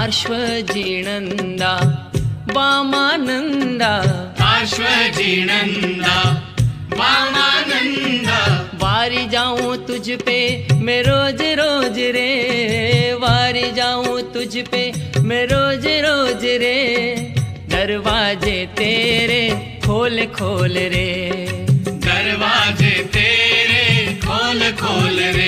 पार्श्वजीनंदा वामानंदा पार्श्वजीनंदा वामानंदा वारी जाऊं तुझ पे मैं रोज रोज रे, वारी जाऊं तुझ पे मैं रोज रोज रे, दरवाजे तेरे खोल खोल रे, दरवाजे तेरे खोल खोल रे।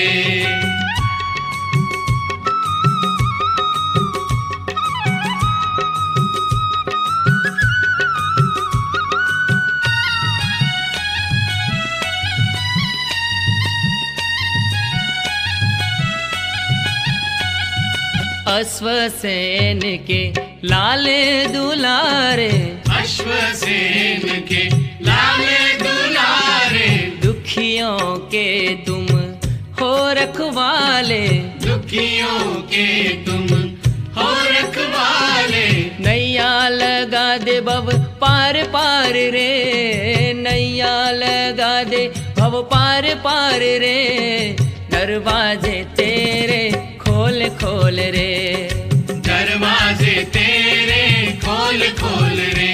अश्वसेन के लाले दुलारे, अश्वसेन के लाले दुलारे, दुखियों के तुम हो रखवाले, दुखियों के तुम हो रखवाले, नैया लगा दे भव पार पार रे, नैया लगा दे भव पार पार रे, दरवाजे तेरे खोल खोल रे, दरवाजे तेरे खोल खोल रे।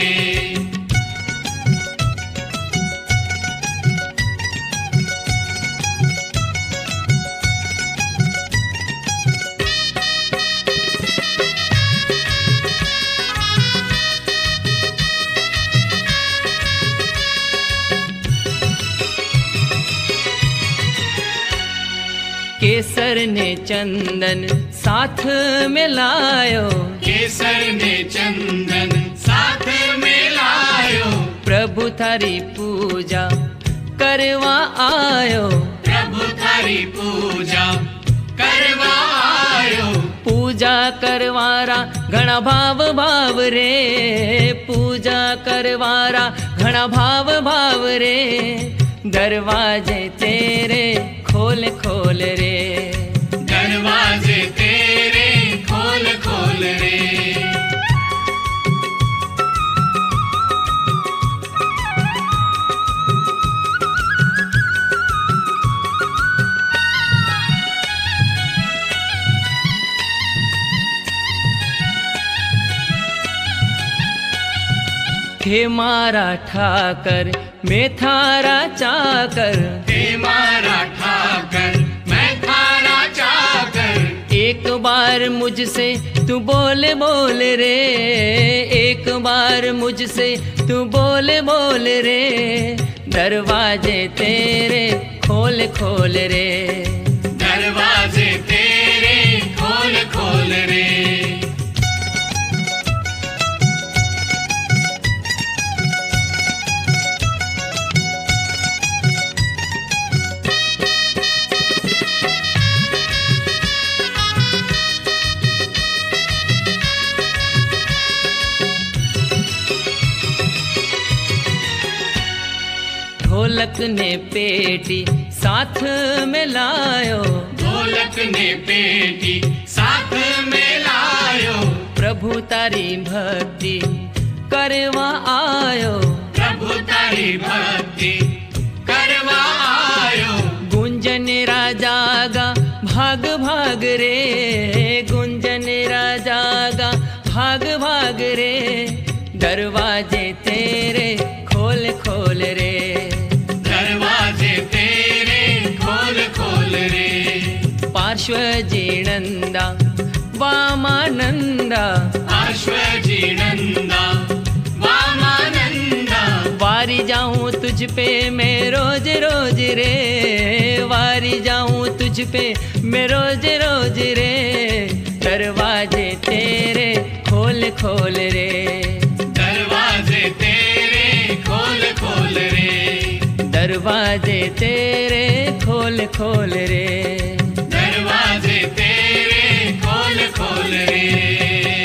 केसर ने चंदन साथ में लायो, केसर ने चंदन साथ में लायो, प्रभु थारी पूजा करवा आयो, प्रभु थारी पूजा करवा आयो, पूजा करवारा घना भाव भाव रे, पूजा करवारा घना भाव भाव रे, दरवाजे तेरे खोल खोल रे, दरवाजे तेरे खोल खोल रे। हे मारा ठाकर मैं थारा चाकर, हे मारा ठाकर मैं थारा चाकर, एक बार मुझसे तू बोल बोल रे, एक बार मुझसे तू बोल बोल रे, दरवाजे तेरे खोल खोल रे, दरवाजे तेरे खोल खोल रे। ढोलक ने पेटी साथ में लायो, ढोलक ने पेटी साथ में लायो, प्रभु तारी भक्ति करवा आयो, प्रभु तारी भक्ति करवा आयो, गुंजन राजा गा भाग भाग रे, गुंजन राजा गा भाग भाग रे, दरवाजे तेरे खोल खोल रे, दरवाजे तेरे खोल खोल रे। पार्श्वजीनंदा वामानंदा, पार्श्वजीनंदा वामानंदा, वारी जाऊं तुझ पे मैं रोज रोज रे, वारी जाऊं तुझ पे मैं रोज रोज रे, दरवाजे तेरे खोल खोल रे, दरवाजे तेरे खोल खोल रे, दरवाजे तेरे खोल खोल रे, दरवाजे तेरे खोल खोल रे।